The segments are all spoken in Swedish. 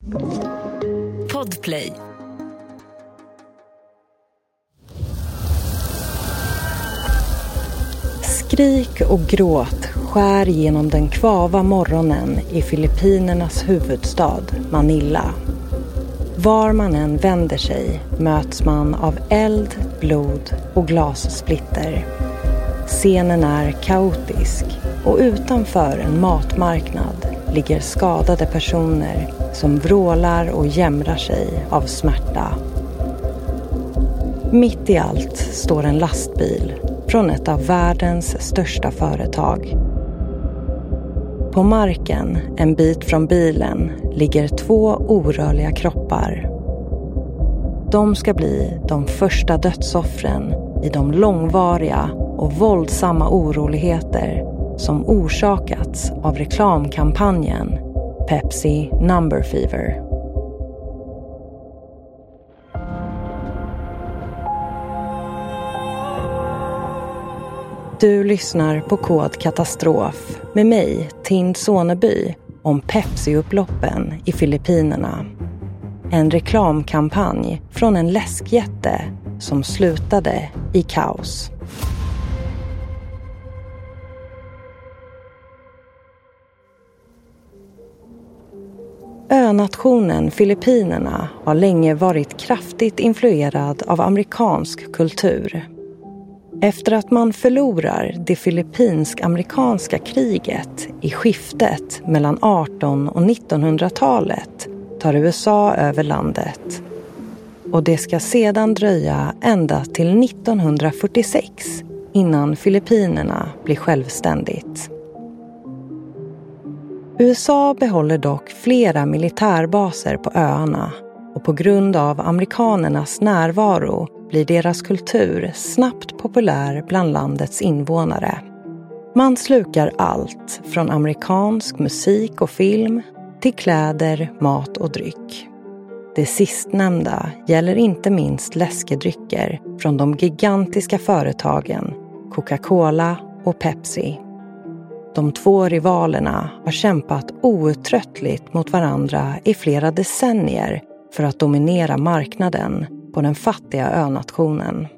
Podplay. Skrik och gråt skär genom den kvava morgonen i Filippinernas huvudstad Manila. Var man än vänder sig möts man av eld, blod och glassplitter. Scenen är kaotisk och utanför en matmarknad ligger skadade personer som vrålar och jämrar sig av smärta. Mitt i allt står en lastbil från ett av världens största företag. På marken, en bit från bilen, ligger 2 orörliga kroppar. De ska bli de första dödsoffren i de långvariga och våldsamma oroligheter som orsakats av reklamkampanjen Pepsi Number Fever. Du lyssnar på Kod Katastrof med mig, Tind Soneby, om Pepsi-upploppen i Filippinerna. En reklamkampanj från en läskjätte som slutade i kaos. Önationen Filippinerna har länge varit kraftigt influerad av amerikansk kultur. Efter att man förlorar det filippinsk-amerikanska kriget i skiftet mellan 1800- och 1900-talet tar USA över landet. Och det ska sedan dröja ända till 1946 innan Filippinerna blir självständigt. USA behåller dock flera militärbaser på öarna och på grund av amerikanernas närvaro blir deras kultur snabbt populär bland landets invånare. Man slukar allt från amerikansk musik och film till kläder, mat och dryck. Det sistnämnda gäller inte minst läskedrycker från de gigantiska företagen Coca-Cola och Pepsi. De 2 rivalerna har kämpat outtröttligt mot varandra i flera decennier för att dominera marknaden på den fattiga önationen.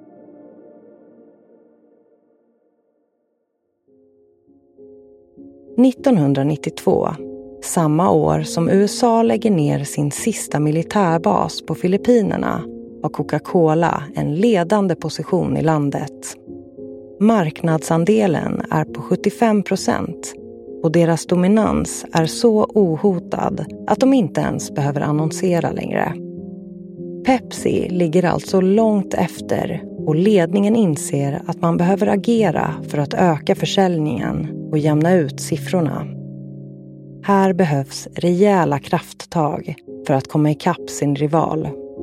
–1992, samma år som USA lägger ner sin sista militärbas på Filippinerna, har Coca-Cola en ledande position i landet. Marknadsandelen är på 75% och deras dominans är så ohotad att de inte ens behöver annonsera längre. Pepsi ligger alltså långt efter och ledningen inser att man behöver agera för att öka försäljningen och jämna ut siffrorna. Här behövs rejäla krafttag för att komma ikapp sin rival.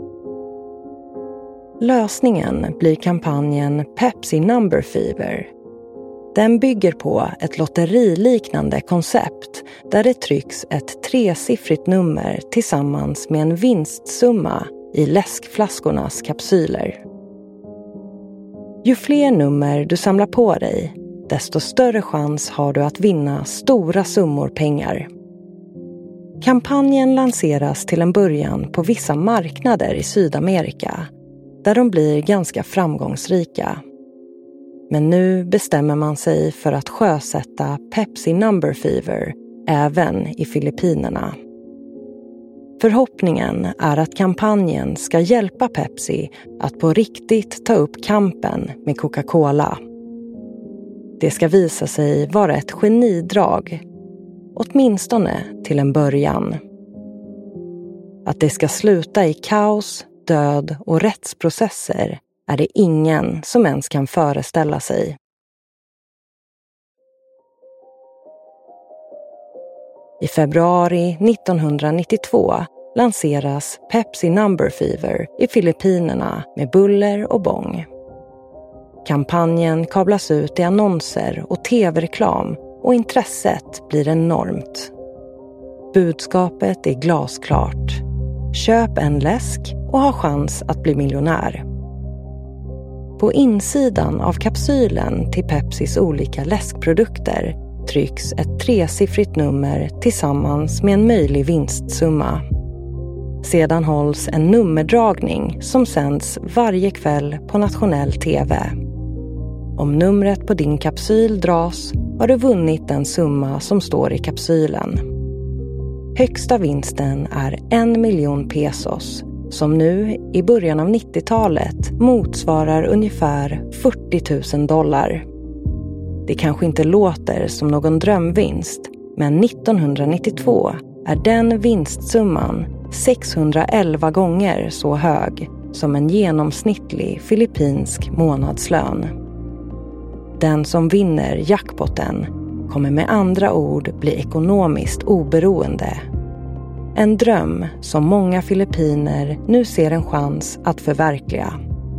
Lösningen blir kampanjen Pepsi Number Fever. Den bygger på ett lotteriliknande koncept där det trycks ett 3-siffrigt nummer tillsammans med en vinstsumma i läskflaskornas kapsyler. Ju fler nummer du samlar på dig, desto större chans har du att vinna stora summor pengar. Kampanjen lanseras till en början på vissa marknader i Sydamerika, där de blir ganska framgångsrika. Men nu bestämmer man sig för att sjösätta Pepsi Number Fever även i Filippinerna. Förhoppningen är att kampanjen ska hjälpa Pepsi att på riktigt ta upp kampen med Coca-Cola. Det ska visa sig vara ett genidrag, åtminstone till en början. Att det ska sluta i kaos, död och rättsprocesser är det ingen som ens kan föreställa sig. I februari 1992 lanseras Pepsi Number Fever i Filippinerna med buller och bång. Kampanjen kablas ut i annonser och tv-reklam och intresset blir enormt. Budskapet är glasklart. Köp en läsk och ha chans att bli miljonär. På insidan av kapsylen till Pepsis olika läskprodukter trycks ett 3-siffrigt nummer tillsammans med en möjlig vinstsumma. Sedan hålls en nummerdragning som sänds varje kväll på nationell tv. Om numret på din kapsyl dras har du vunnit den summa som står i kapsylen. Högsta vinsten är 1 miljon pesos, som nu i början av 90-talet motsvarar ungefär $40,000. Det kanske inte låter som någon drömvinst, men 1992 är den vinstsumman 611 gånger så hög som en genomsnittlig filippinsk månadslön. Den som vinner jackpotten kommer med andra ord bli ekonomiskt oberoende. En dröm som många filippiner nu ser en chans att förverkliga.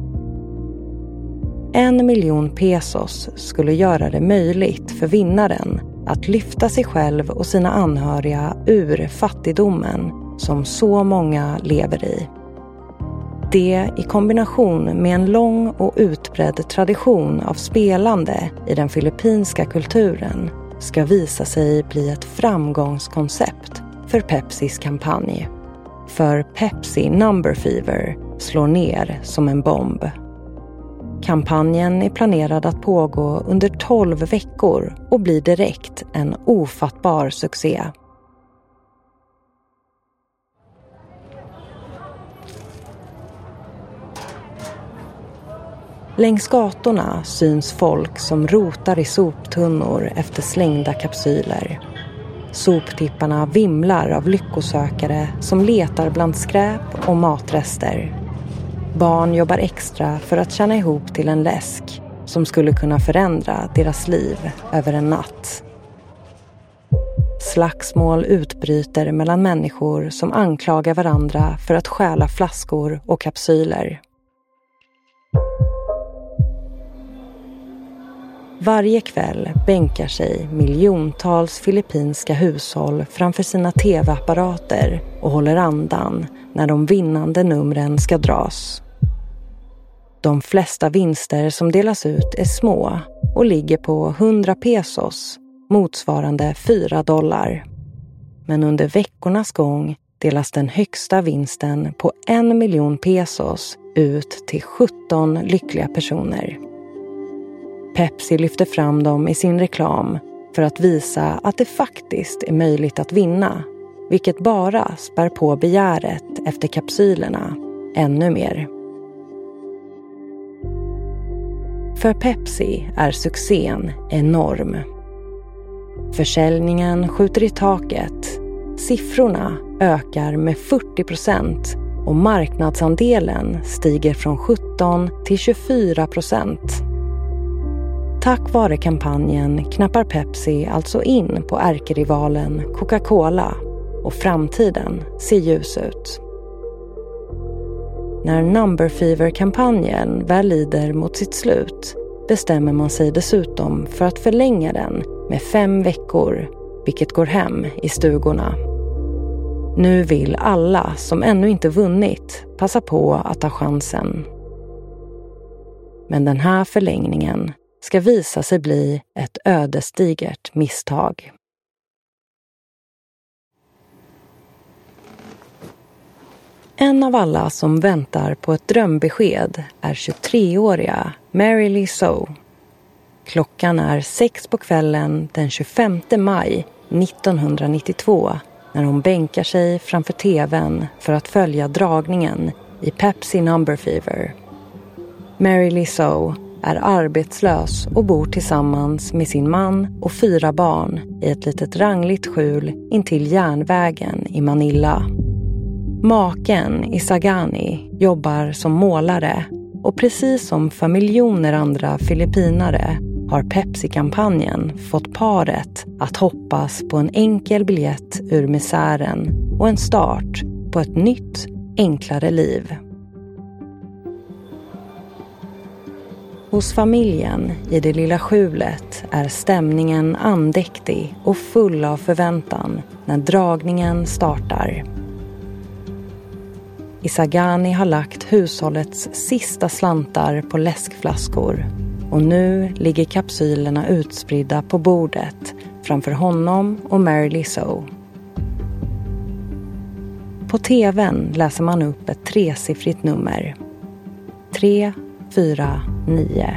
1 miljon pesos skulle göra det möjligt för vinnaren att lyfta sig själv och sina anhöriga ur fattigdomen som så många lever i. Det i kombination med en lång och utbredd tradition av spelande i den filippinska kulturen ska visa sig bli ett framgångskoncept för Pepsis kampanj. För Pepsi Number Fever slår ner som en bomb. Kampanjen är planerad att pågå under 12 veckor och blir direkt en ofattbar succé. Längs gatorna syns folk som rotar i soptunnor efter slängda kapsyler. Soptipparna vimlar av lyckosökare som letar bland skräp och matrester. Barn jobbar extra för att tjäna ihop till en läsk som skulle kunna förändra deras liv över en natt. Slagsmål utbryter mellan människor som anklagar varandra för att stjäla flaskor och kapsyler. Varje kväll bänkar sig miljontals filippinska hushåll framför sina tv-apparater och håller andan när de vinnande numren ska dras. De flesta vinster som delas ut är små och ligger på 100 pesos, motsvarande $4. Men under veckornas gång delas den högsta vinsten på 1 miljon pesos ut till 17 lyckliga personer. Pepsi lyfter fram dem i sin reklam för att visa att det faktiskt är möjligt att vinna, vilket bara spär på begäret efter kapsylerna ännu mer. För Pepsi är succén enorm. Försäljningen skjuter i taket, siffrorna ökar med 40% och marknadsandelen stiger från 17 till 24%. Tack vare kampanjen knappar Pepsi alltså in på ärkerivalen Coca-Cola och framtiden ser ljus ut. När Number Fever-kampanjen väl lider mot sitt slut bestämmer man sig dessutom för att förlänga den med 5 veckor, vilket går hem i stugorna. Nu vill alla som ännu inte vunnit passa på att ta chansen. Men den här förlängningen ska visa sig bli ett ödesdigert misstag. En av alla som väntar på ett drömbesked är 23-åriga Mary Lee So. Klockan är 6 på kvällen den 25 maj 1992 när hon bänkar sig framför tvn för att följa dragningen i Pepsi Number Fever. Mary Lee So är arbetslös och bor tillsammans med sin man och 4 barn i ett litet rangligt skjul intill järnvägen i Manila. Maken Isagani jobbar som målare och precis som för miljoner andra filippinare har Pepsi-kampanjen fått paret att hoppas på en enkel biljett ur misären och en start på ett nytt, enklare liv. Hos familjen i det lilla skjulet är stämningen andäktig och full av förväntan när dragningen startar. Isagani har lagt hushållets sista slantar på läskflaskor och nu ligger kapsylerna utspridda på bordet framför honom och Mary Lee So. På tvn läser man upp ett 3-siffrigt nummer. 349.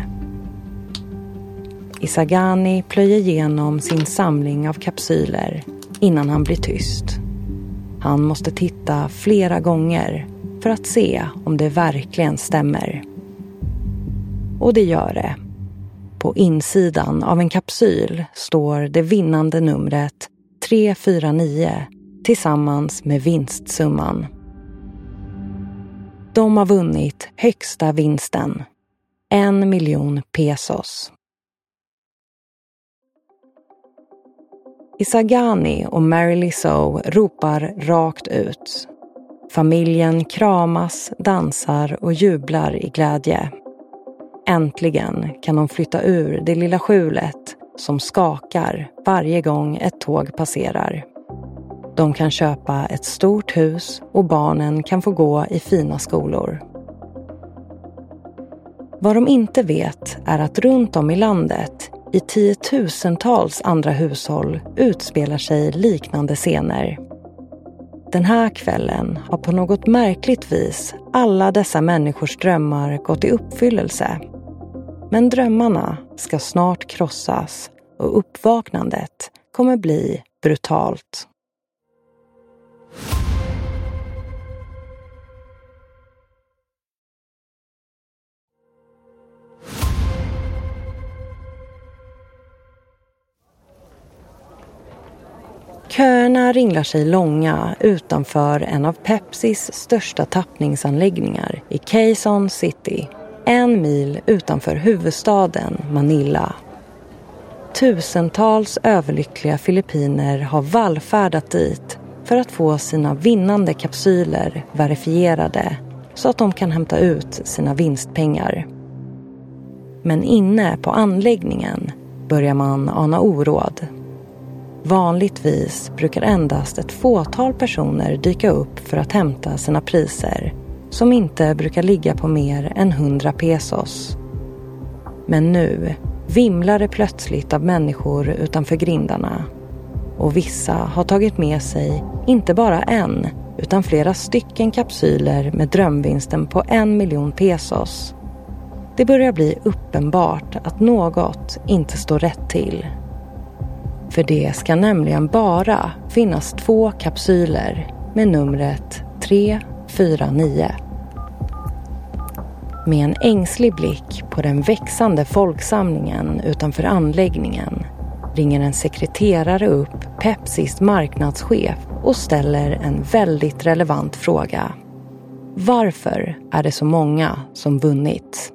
Izagani plöjer igenom sin samling av kapsyler innan han blir tyst. Han måste titta flera gånger för att se om det verkligen stämmer. Och det gör det. På insidan av en kapsyl står det vinnande numret 349 tillsammans med vinstsumman. De har vunnit högsta vinsten. 1 miljon pesos. Izagani och Mary Lizzo ropar rakt ut. Familjen kramas, dansar och jublar i glädje. Äntligen kan de flytta ur det lilla skjulet som skakar varje gång ett tåg passerar. De kan köpa ett stort hus och barnen kan få gå i fina skolor. Vad de inte vet är att runt om i landet, i 10-tusentals andra hushåll, utspelar sig liknande scener. Den här kvällen har på något märkligt vis alla dessa människors drömmar gått i uppfyllelse. Men drömmarna ska snart krossas och uppvaknandet kommer bli brutalt. Köerna ringlar sig långa utanför en av Pepsis största tappningsanläggningar i Quezon City, 1 mil utanför huvudstaden Manila. Tusentals överlyckliga filippiner har vallfärdat dit för att få sina vinnande kapsyler verifierade så att de kan hämta ut sina vinstpengar. Men inne på anläggningen börjar man ana oråd. Vanligtvis brukar endast ett fåtal personer dyka upp för att hämta sina priser, som inte brukar ligga på mer än 100 pesos. Men nu vimlar det plötsligt av människor utanför grindarna. Och vissa har tagit med sig inte bara en, utan flera stycken kapsyler med drömvinsten på 1 miljon pesos. Det börjar bli uppenbart att något inte står rätt till. För det ska nämligen bara finnas 2 kapsyler med numret 349. Med en ängslig blick på den växande folksamlingen utanför anläggningen ringer en sekreterare upp Pepsis marknadschef och ställer en väldigt relevant fråga. Varför är det så många som vunnit?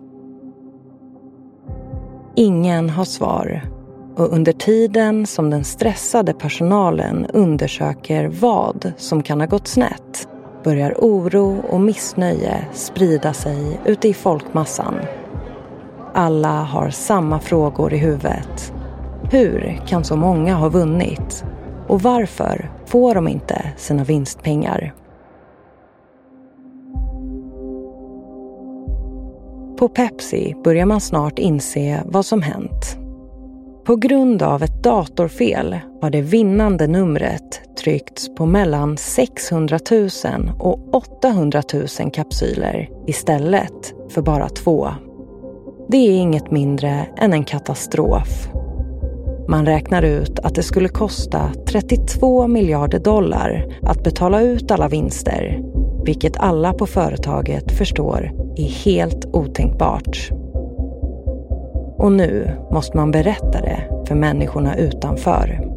Ingen har svar. Och under tiden som den stressade personalen undersöker vad som kan ha gått snett börjar oro och missnöje sprida sig ute i folkmassan. Alla har samma frågor i huvudet. Hur kan så många ha vunnit? Och varför får de inte sina vinstpengar? På Pepsi börjar man snart inse vad som hänt. På grund av ett datorfel har det vinnande numret tryckts på mellan 600 000 och 800 000 kapsyler istället för bara 2. Det är inget mindre än en katastrof. Man räknar ut att det skulle kosta 32 miljarder dollar att betala ut alla vinster, vilket alla på företaget förstår är helt otänkbart. Och nu måste man berätta det för människorna utanför.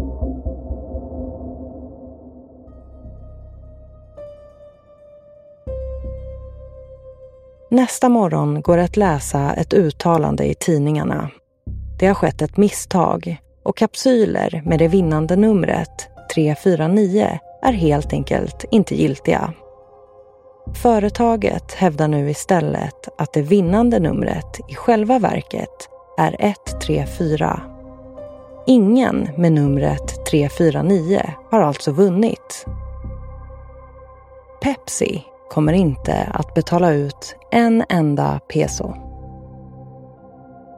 Nästa morgon går det att läsa ett uttalande i tidningarna. Det har skett ett misstag och kapsyler med det vinnande numret 349 är helt enkelt inte giltiga. Företaget hävdar nu istället att det vinnande numret i själva verket är 134. Ingen med numret 349 har alltså vunnit. Pepsi kommer inte att betala ut en enda peso.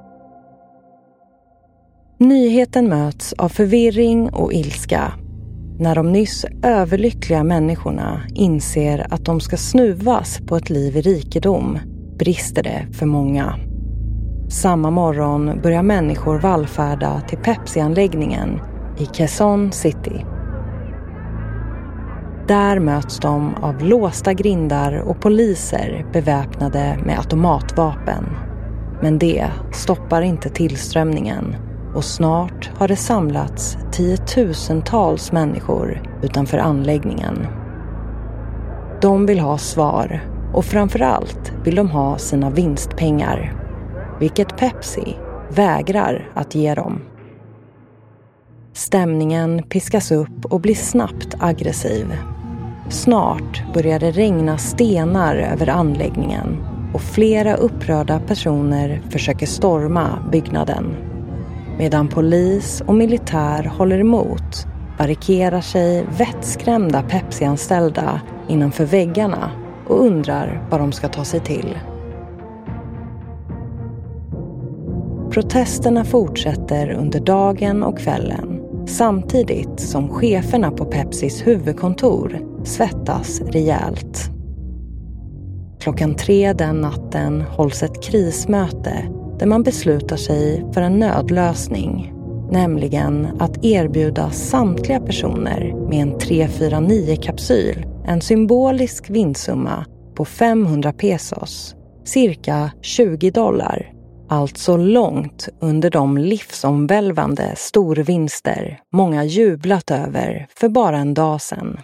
Nyheten möts av förvirring och ilska. När de nyss överlyckliga människorna inser att de ska snuvas på ett liv i rikedom brister det för många. Samma morgon börjar människor vallfärda till Pepsi-anläggningen i Quezon City. Där möts de av låsta grindar och poliser beväpnade med automatvapen. Men det stoppar inte tillströmningen och snart har det samlats tiotusentals människor utanför anläggningen. De vill ha svar och framförallt vill de ha sina vinstpengar, vilket Pepsi vägrar att ge dem. Stämningen piskas upp och blir snabbt aggressiv. Snart börjar det regna stenar över anläggningen och flera upprörda personer försöker storma byggnaden. Medan polis och militär håller emot barrikerar sig vettskrämda Pepsi-anställda innanför väggarna och undrar vad de ska ta sig till. Protesterna fortsätter under dagen och kvällen samtidigt som cheferna på Pepsis huvudkontor svettas rejält. 3:00 den natten hålls ett krismöte där man beslutar sig för en nödlösning, nämligen att erbjuda samtliga personer med en 349-kapsyl en symbolisk vinstsumma på 500 pesos, cirka $20, alltså långt under de livsomvälvande storvinster många jublat över för bara en dag sedan.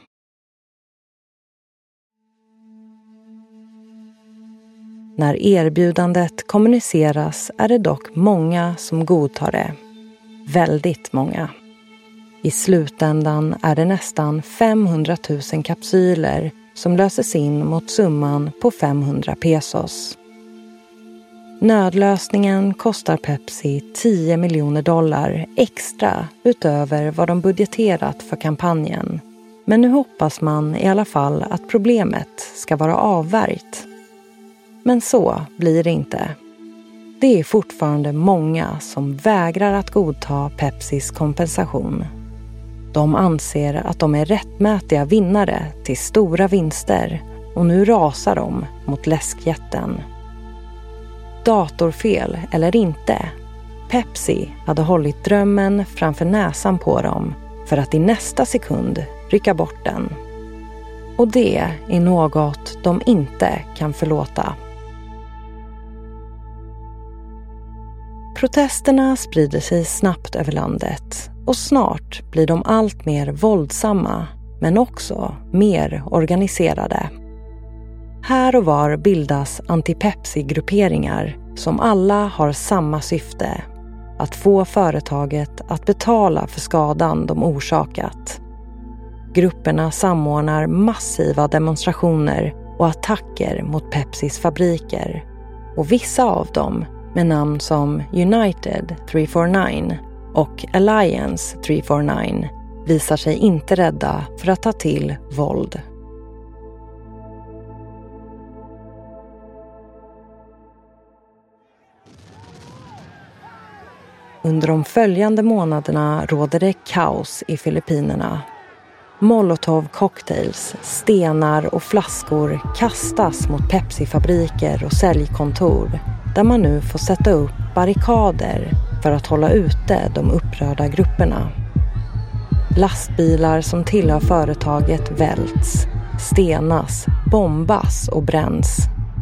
När erbjudandet kommuniceras är det dock många som godtar det. Väldigt många. I slutändan är det nästan 500 000 kapsyler som löses in mot summan på 500 pesos. Nödlösningen kostar Pepsi $10 miljoner extra utöver vad de budgeterat för kampanjen. Men nu hoppas man i alla fall att problemet ska vara avvärjt. Men så blir det inte. Det är fortfarande många som vägrar att godta Pepsis kompensation. De anser att de är rättmätiga vinnare till stora vinster och nu rasar de mot läskjätten. Datorfel eller inte, Pepsi hade hållit drömmen framför näsan på dem för att i nästa sekund rycka bort den. Och det är något de inte kan förlåta. Protesterna sprider sig snabbt över landet och snart blir de allt mer våldsamma men också mer organiserade. Här och var bildas anti-Pepsi-grupperingar som alla har samma syfte, att få företaget att betala för skadan de orsakat. Grupperna samordnar massiva demonstrationer och attacker mot Pepsis fabriker och vissa av dem med namn som United 349 och Alliance 349 visar sig inte rädda för att ta till våld. Under de följande månaderna råder det kaos i Filippinerna. Molotov-cocktails, stenar och flaskor kastas mot Pepsi-fabriker och säljkontor där man nu får sätta upp barrikader för att hålla ute de upprörda grupperna. Lastbilar som tillhör företaget välts, stenas, bombas och bränns.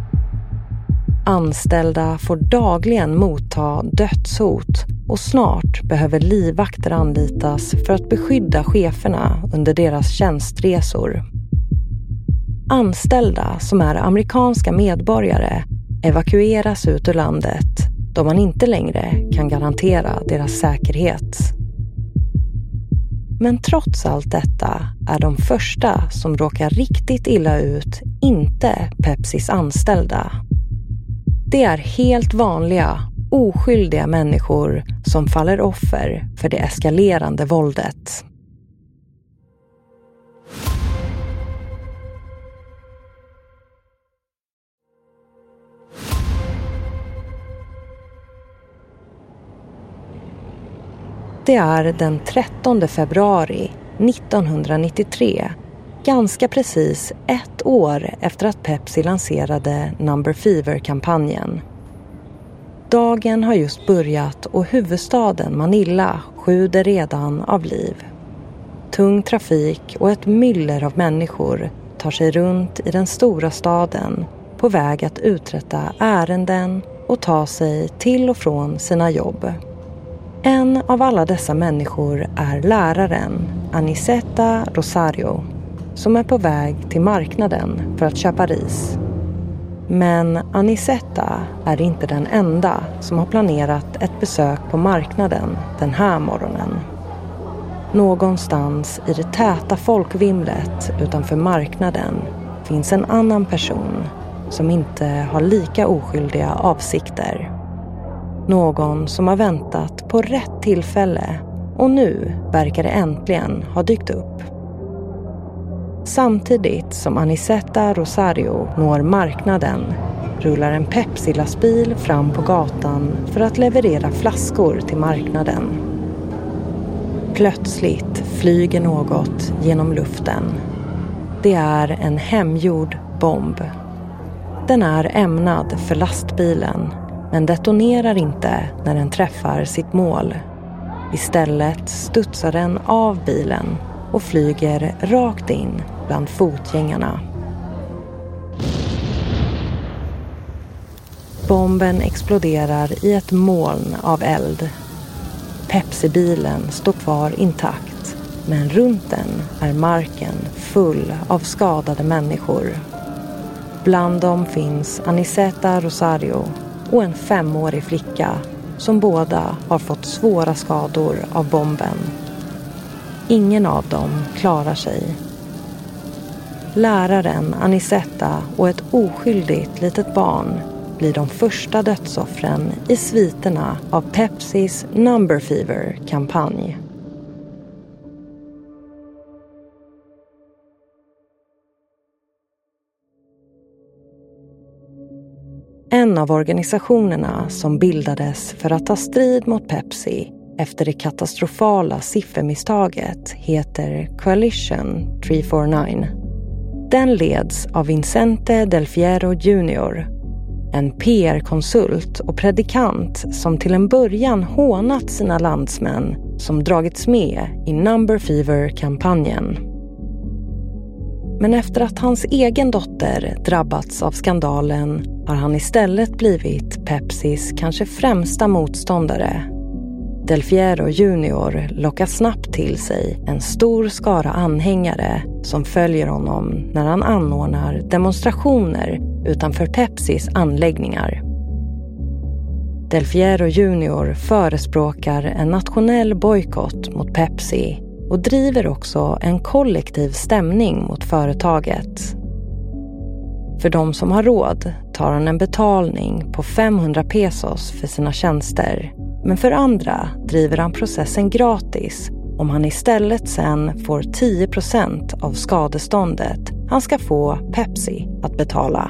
Anställda får dagligen motta dödshot och snart behöver livvakter anlitas för att beskydda cheferna under deras tjänstresor. Anställda som är amerikanska medborgare evakueras ut ur landet då man inte längre kan garantera deras säkerhet. Men trots allt detta är de första som råkar riktigt illa ut inte Pepsis anställda. Det är helt vanliga, oskyldiga människor som faller offer för det eskalerande våldet. Det är den 13 februari 1993, ganska precis 1 år efter att Pepsi lanserade Number Fever-kampanjen. Dagen har just börjat och huvudstaden Manila sjuder redan av liv. Tung trafik och ett myller av människor tar sig runt i den stora staden på väg att uträtta ärenden och ta sig till och från sina jobb. En av alla dessa människor är läraren Aniceta Rosario, som är på väg till marknaden för att köpa ris. Men Aniceta är inte den enda som har planerat ett besök på marknaden den här morgonen. Någonstans i det täta folkvimlet utanför marknaden finns en annan person som inte har lika oskyldiga avsikter. Någon som har väntat på rätt tillfälle och nu verkar det äntligen ha dykt upp. Samtidigt som Aniceta Rosario når marknaden rullar en Pepsi-lastbil fram på gatan för att leverera flaskor till marknaden. Plötsligt flyger något genom luften. Det är en hemgjord bomb. Den är ämnad för lastbilen, men detonerar inte när den träffar sitt mål. Istället studsar den av bilen och flyger rakt in bland fotgängarna. Bomben exploderar i ett moln av eld. Pepsi-bilen står kvar intakt, men runt den är marken full av skadade människor. Bland dem finns Aniceta Rosario och en 5-årig flicka som båda har fått svåra skador av bomben. Ingen av dem klarar sig. Läraren Aniceta och ett oskyldigt litet barn blir de första dödsoffren i sviterna av Pepsis Number Fever-kampanj. En av organisationerna som bildades för att ta strid mot Pepsi efter det katastrofala siffermisstaget heter Coalition 349. Den leds av Vicente Del Fierro Jr., en PR-konsult och predikant som till en början hånat sina landsmän som dragits med i Number Fever-kampanjen. Men efter att hans egen dotter drabbats av skandalen har han istället blivit Pepsis kanske främsta motståndare. Del Fierro Jr. lockar snabbt till sig en stor skara anhängare som följer honom när han anordnar demonstrationer utanför Pepsis anläggningar. Del Fierro Jr. förespråkar en nationell bojkott mot Pepsi och driver också en kollektiv stämning mot företaget. För de som har råd tar han en betalning på 500 pesos för sina tjänster. Men för andra driver han processen gratis om han istället sen får 10% av skadeståndet han ska få Pepsi att betala.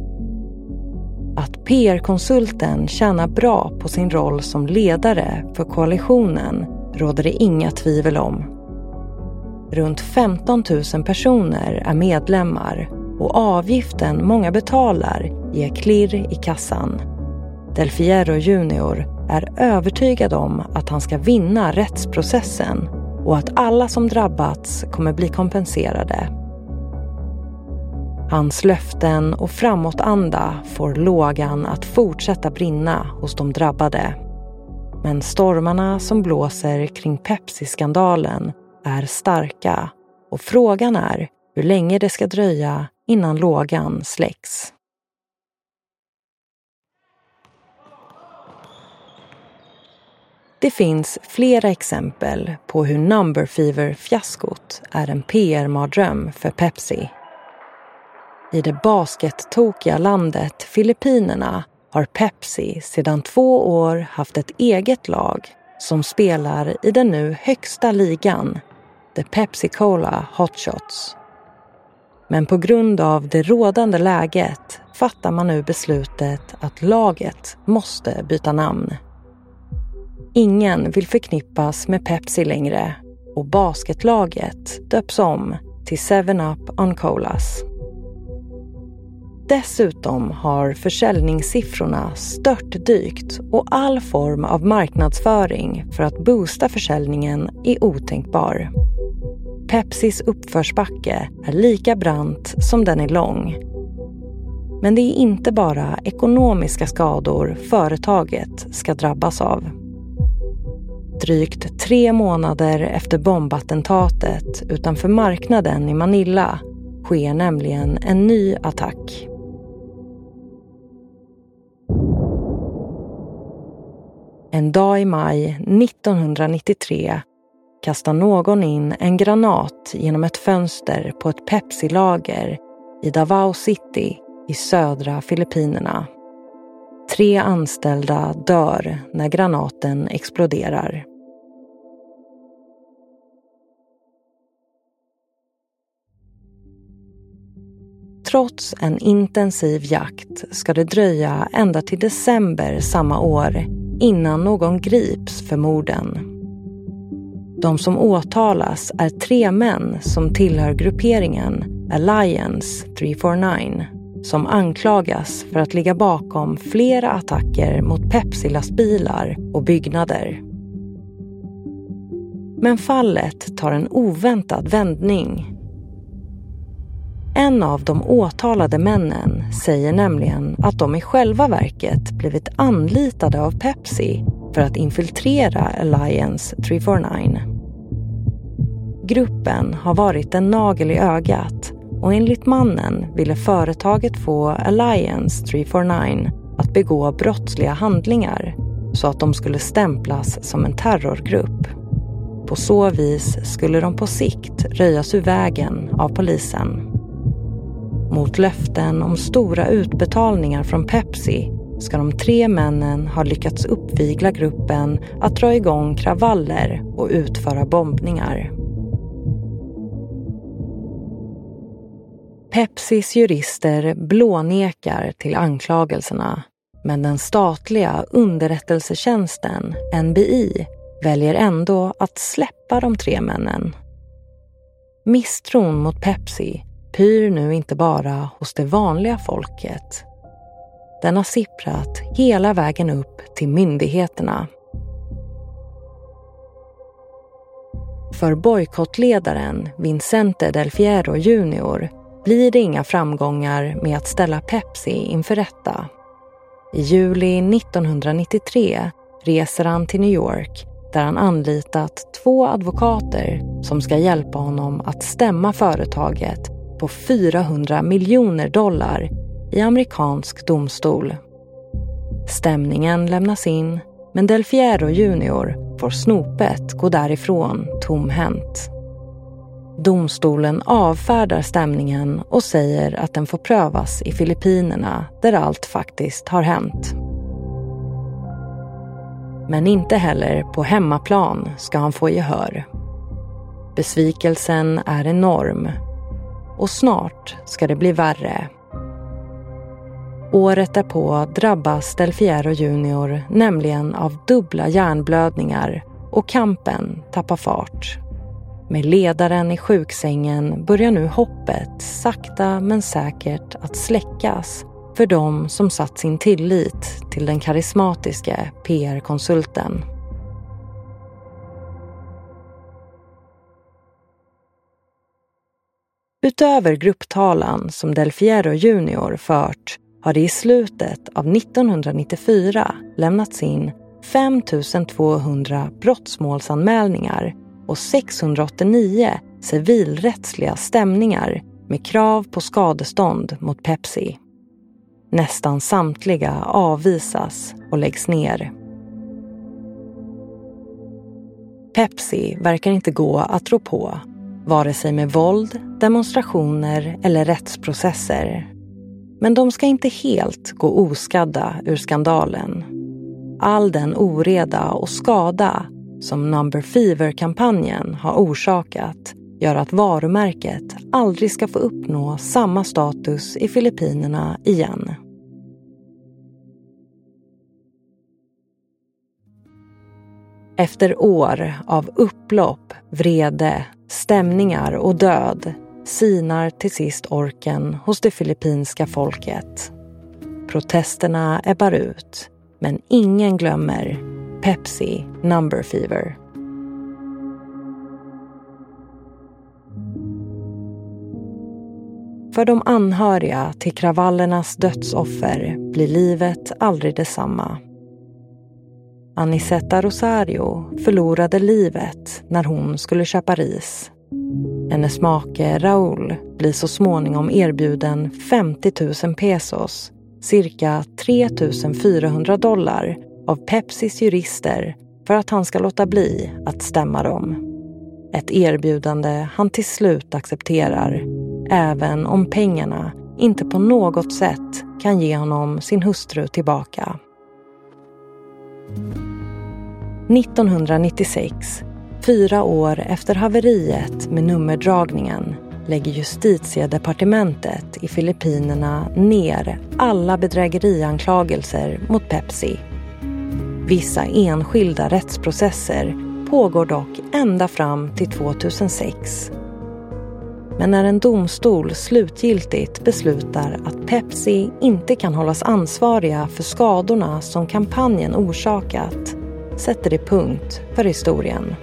Att PR-konsulten tjänar bra på sin roll som ledare för koalitionen råder det inga tvivel om. Runt 15 000 personer är medlemmar och avgiften många betalar ger klirr i kassan. Del Fierro Jr. är övertygad om att han ska vinna rättsprocessen och att alla som drabbats kommer bli kompenserade. Hans löften och framåtanda får lågan att fortsätta brinna hos de drabbade. Men stormarna som blåser kring Pepsi-skandalen är starka och frågan är hur länge det ska dröja innan lågan släcks. Det finns flera exempel på hur Number Fever-fiaskot är en PR-mardröm för Pepsi. I det baskettokiga landet Filippinerna har Pepsi sedan 2 år haft ett eget lag som spelar i den nu högsta ligan, The Pepsi Cola Hotshots. Men på grund av det rådande läget fattar man nu beslutet att laget måste byta namn. Ingen vill förknippas med Pepsi längre och basketlaget döps om till 7-Up on Colas. Dessutom har försäljningssiffrorna störtdykt och all form av marknadsföring för att boosta försäljningen är otänkbar. Pepsis uppförsbacke är lika brant som den är lång. Men det är inte bara ekonomiska skador företaget ska drabbas av. Drygt 3 månader efter bombattentatet utanför marknaden i Manila sker nämligen en ny attack. En dag i maj 1993 kastar någon in en granat genom ett fönster på ett Pepsi-lager i Davao City i södra Filippinerna. 3 anställda dör när granaten exploderar. Trots en intensiv jakt ska det dröja ända till december samma år innan någon grips för morden. De som åtalas är 3 män som tillhör grupperingen Alliance 349 som anklagas för att ligga bakom flera attacker mot Pepsi-lastbilar och byggnader. Men fallet tar en oväntad vändning. En av de åtalade männen säger nämligen att de i själva verket blivit anlitade av Pepsi för att infiltrera Alliance 349. Gruppen har varit en nagel i ögat och enligt mannen ville företaget få Alliance 349 att begå brottsliga handlingar så att de skulle stämplas som en terrorgrupp. På så vis skulle de på sikt röjas ur vägen av polisen. Mot löften om stora utbetalningar från Pepsi ska de 3 männen ha lyckats uppvigla gruppen att dra igång kravaller och utföra bombningar. Pepsis jurister blånekar till anklagelserna, men den statliga underrättelsetjänsten, NBI, väljer ändå att släppa de 3 männen. Misstron mot Pepsi pyr nu inte bara hos det vanliga folket. Den har sipprat hela vägen upp till myndigheterna. För bojkottledaren Vicente Del Fierro Jr. blir det inga framgångar med att ställa Pepsi inför rätta. I juli 1993 reser han till New York där han anlitat 2 advokater som ska hjälpa honom att stämma företaget på $400 miljoner i amerikansk domstol. Stämningen lämnas in, men Del Fierro Jr. får snopet gå därifrån tomhänt. Domstolen avfärdar stämningen och säger att den får prövas i Filippinerna där allt faktiskt har hänt. Men inte heller på hemmaplan ska han få gehör. Besvikelsen är enorm. Och snart ska det bli värre. Året därpå drabbas Del Fierro Jr. nämligen av dubbla hjärnblödningar och kampen tappar fart. Med ledaren i sjuksängen börjar nu hoppet sakta men säkert att släckas för de som satt sin tillit till den karismatiska PR-konsulten. Utöver grupptalan som Del Fierro Jr. fört har det i slutet av 1994 lämnats in 5 200 brottsmålsanmälningar och 689 civilrättsliga stämningar med krav på skadestånd mot Pepsi. Nästan samtliga avvisas och läggs ner. Pepsi verkar inte gå att rå på, vare sig med våld, demonstrationer eller rättsprocesser. Men de ska inte helt gå oskadda ur skandalen. All den oreda och skada som Number Fever-kampanjen har orsakat gör att varumärket aldrig ska få uppnå samma status i Filippinerna igen. Efter år av upplopp, vrede, stämningar och död sinar till sist orken hos det filippinska folket. Protesterna ebbar ut, men ingen glömmer Pepsi Number Fever. För de anhöriga till kravallernas dödsoffer blir livet aldrig detsamma. Aniceta Rosario förlorade livet när hon skulle köpa ris. Hennes make Raúl blir så småningom erbjuden 50 000 pesos, cirka $3,400 av Pepsis jurister för att han ska låta bli att stämma dem. Ett erbjudande han till slut accepterar, även om pengarna inte på något sätt kan ge honom sin hustru tillbaka. 1996, 4 år efter haveriet med nummerdragningen, lägger justitiedepartementet i Filippinerna ner alla bedrägerianklagelser mot Pepsi. Vissa enskilda rättsprocesser pågår dock ända fram till 2006. Men när en domstol slutgiltigt beslutar att Pepsi inte kan hållas ansvariga för skadorna som kampanjen orsakat, sätter det punkt för historien.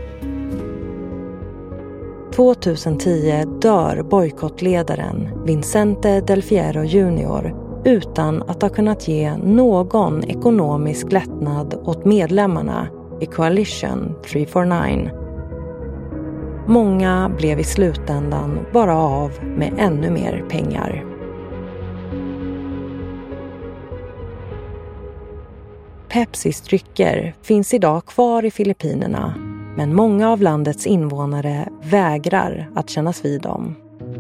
2010 dör bojkottledaren Vicente Del Fierro Jr. utan att ha kunnat ge någon ekonomisk lättnad åt medlemmarna i Coalition 349. Många blev i slutändan bara av med ännu mer pengar. Pepsis drycker finns idag kvar i Filippinerna, men många av landets invånare vägrar att kännas vid dem.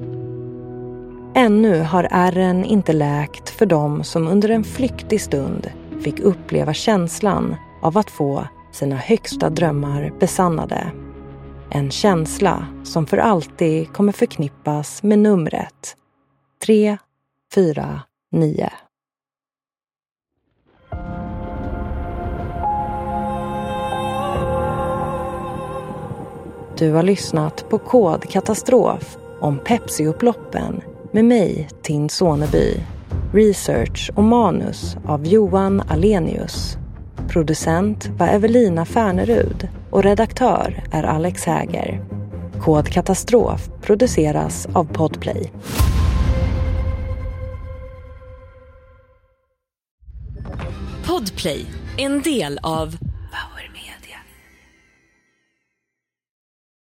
Ännu har ärren inte läkt för dem som under en flyktig stund fick uppleva känslan av att få sina högsta drömmar besannade. En känsla som för alltid kommer förknippas med numret 349. Du har lyssnat på Kod Katastrof om Pepsi-upploppen med mig, Tin Soneby. Research och manus av Johan Alenius. Producent var Evelina Färnerud och redaktör är Alex Häger. Kod Katastrof produceras av Podplay. Podplay, en del av